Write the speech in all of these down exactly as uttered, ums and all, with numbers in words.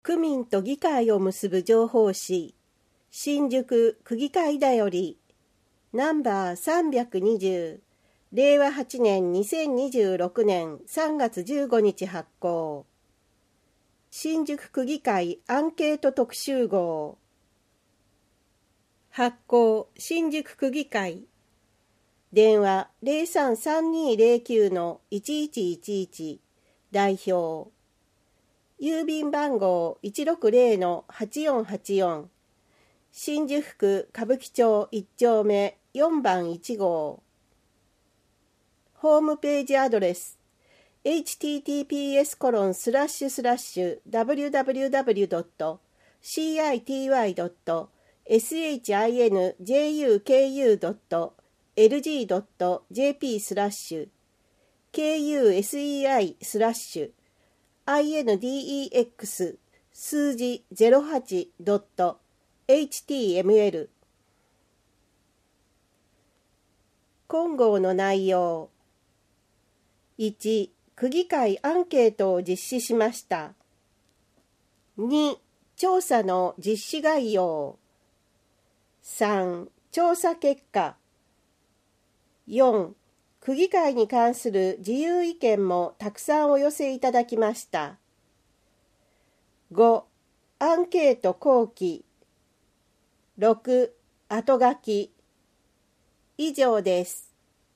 区民と議会を結ぶ情報誌、新宿区議会だより、ナンバーさんびゃくにじゅう、れいわはちねんにせんにじゅうろくねんさんがつじゅうごにち発行。新宿区議会アンケート特集号。発行、新宿区議会。電話 ゼロさんさんにーゼロきゅうのいちいちいちいち、代表。郵便番号 いちろくゼロのはちよんはちよん、新宿区歌舞伎町いち丁目よんばんいち号。ホームページアドレス エイチティーティーピーエスコロンスラッシュスラッシュダブリューダブリューダブリュードットシーアイティーワイドットエスエイチアイエヌジェイユーケーユードットエルジードットジェーピースラッシュ ケーユーエスイーアイ スラッシュ アイエヌディーイーエックス 数字 ゼロはち ドット エイチティーエムエル。 今号の内容。いち、区議会アンケートを実施しました。に、調査の実施概要。さん、調査結果。よん、区議会に関する自由意見もたくさんお寄せいただきました。ご、アンケート後記。ろく、後書き。以上です。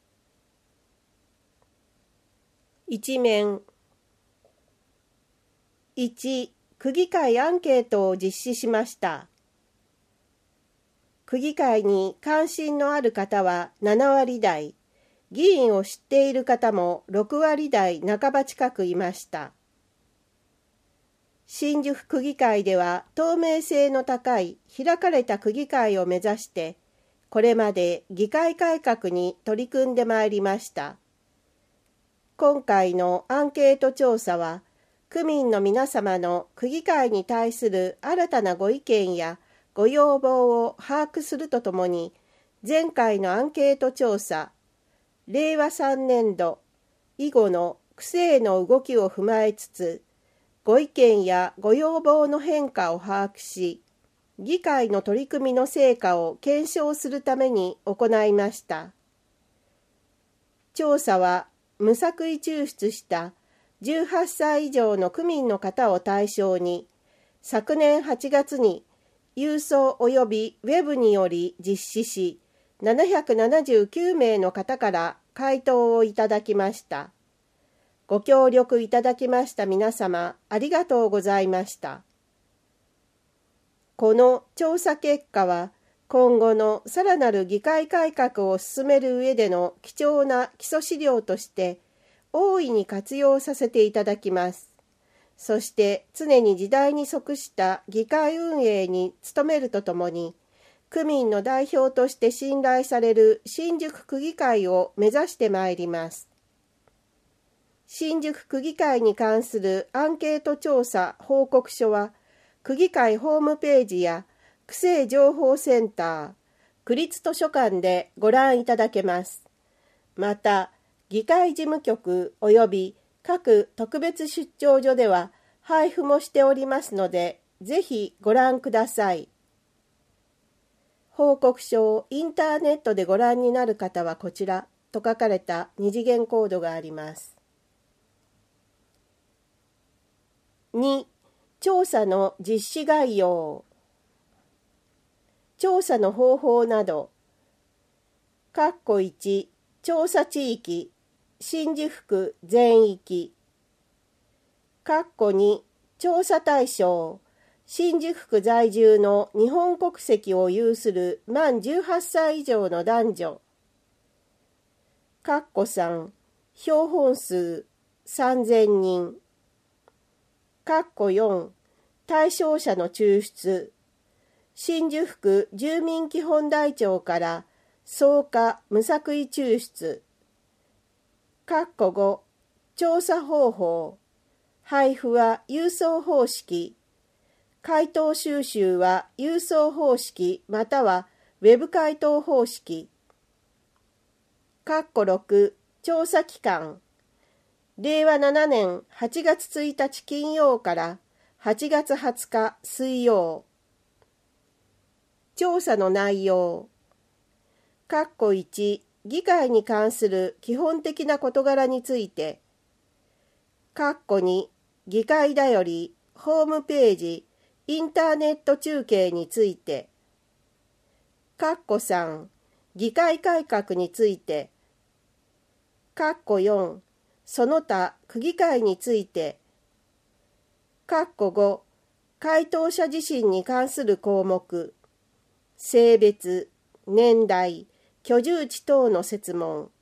一面。いち、区議会アンケートを実施しました。区議会に関心のある方はななわり台、議員を知っている方もろくわり台半ば近くいました。新宿区議会では透明性の高い開かれた区議会を目指して、これまで議会改革に取り組んでまいりました。今回のアンケート調査は、区民の皆様の区議会に対する新たなご意見やご要望を把握するとともに、前回のアンケート調査、れいわさんねんど以後の区政の動きを踏まえつつ、ご意見やご要望の変化を把握し、議会の取り組みの成果を検証するために行いました。調査は無作為抽出したじゅうはっさい以上の区民の方を対象に、昨年はちがつに郵送及びウェブにより実施し、ななひゃくななじゅうきゅうめいの方から回答をいただきました。ご協力いただきました皆様、ありがとうございました。この調査結果は、今後のさらなる議会改革を進める上での貴重な基礎資料として、大いに活用させていただきます。そして常に時代に即した議会運営に努めるとともに、区民の代表として信頼される新宿区議会を目指してまいります。新宿区議会に関するアンケート調査報告書は、区議会ホームページや区政情報センター、区立図書館でご覧いただけます。また、議会事務局及び各特別出張所では配布もしておりますので、ぜひご覧ください。報告書をインターネットでご覧になる方はこちらと書かれた二次元コードがあります。に、調査の実施概要。調査の方法など。かっこいち、調査地域、新宿区全域。かっこに、調査対象、新宿区在住の日本国籍を有する満じゅうはっさい以上の男女。かっこさん、標本数さんぜんにん。かっこよん、対象者の抽出。新宿区住民基本台帳から草加無作為抽出。かっこご、調査方法。配布は郵送方式。回答収集は郵送方式またはウェブ回答方式。かっころく、調査期間。れいわななねんはちがつついたち金曜からはちがつはつか水曜。調査の内容。括弧いち、議会に関する基本的な事柄について。括弧に、議会だより、ホームページ、インターネット中継について。括弧さん、議会改革について。括弧よん、その他区議会について。括弧ご、回答者自身に関する項目。性別、年代、居住地等の設問。